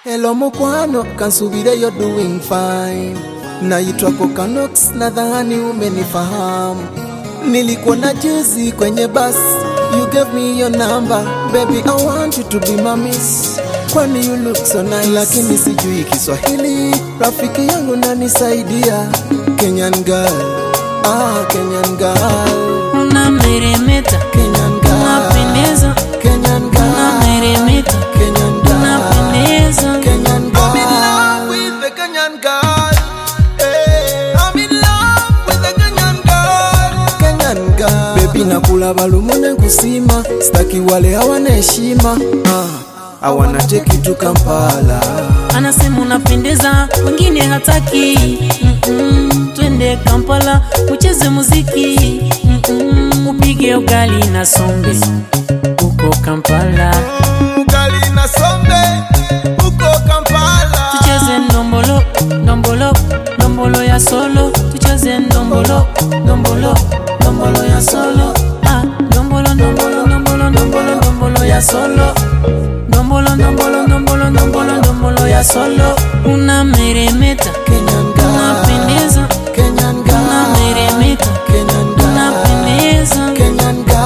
Hello mukwano, kansubire you're doing fine. Naitwa Kokanox, nadhani umenifahamu. Nilikuwa na jezi kwenye bus, you gave me your number. Baby, I want you to be my miss. Kwani you look so nice. Lakini sijui Kiswahili, rafiki yangu nanisaidia. Kenyan girl, Kenyan girl. Unameremeta, Kenyan girl, unapendeza. Kenyan girl, Unameremeta, Kenyan girl, unapendeza. Kenyan girl. I'm in love with the Kenyan girl. Hey, I'm in love with the Kenyan girl. Kenyan girl. Baby nakula balumune kusima, staki wale hawana heshima. Hawana cheki tu Kampala. Anasema unapendeza, wengine hataki. Twende Kampala, ucheze muziki. Upige ugali na sombe uko Kampala. Ugali na sombe uko Kampala. Tucheze ndombolo, ndombolo, ndombolo ya solo. Tucheze ndombolo, ndombolo, ndombolo ya solo. Ndombolo, ndombolo, ndombolo, ndombolo, ndombolo ya solo. Ndombolo, ndombolo, ndombolo, ndombolo, ndombolo ya solo. Unameremeta, Kenyan girl, unapendeza. Kenyan girl, Unameremeta, Kenyan girl, unapendeza. Kenyan girl.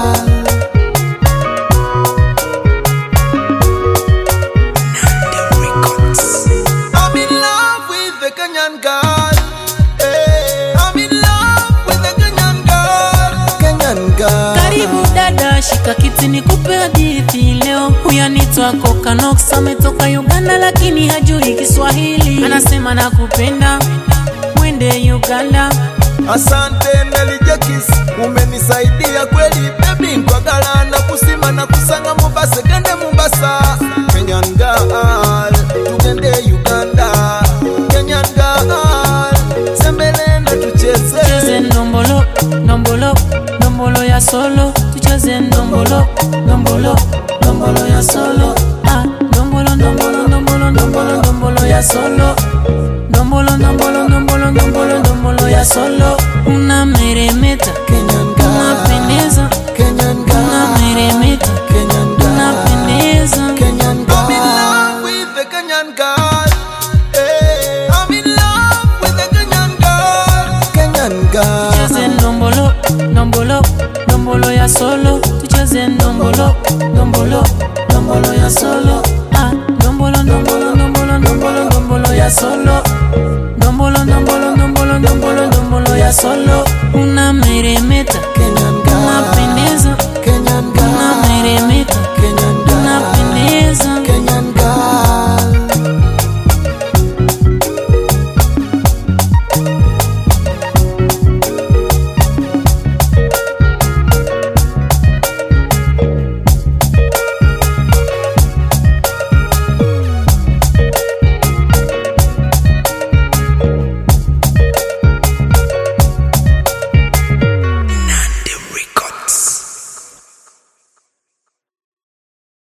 I'm in love with the Kenyan girl. Hey, I'm in love with the Kenyan girl. Kenyan girl. Karibu dada, shika kiti nikupe hadithi leo. Huyu anaitwa Kokanox, ametoka Uganda lakini hajui Kiswahili. Anasema nakupenda, mwende Uganda. Asante Nelijekis, umenisaidia kweli baby. Nkwagala na kusima na kusanga Mombasa, gende Mombasa. Kenyan girl, tugende Uganda. Kenyan girl, sembele na tucheze. Tucheze ndombolo, ndombolo, ndombolo ya solo. Tucheze ndombolo, ndombolo, ndombolo ya solo. Ndombolo, ndombolo, ndombolo, ndombolo, ndombolo ya solo. Ndombolo, ndombolo, ndombolo, ndombolo, ndombolo ya solo.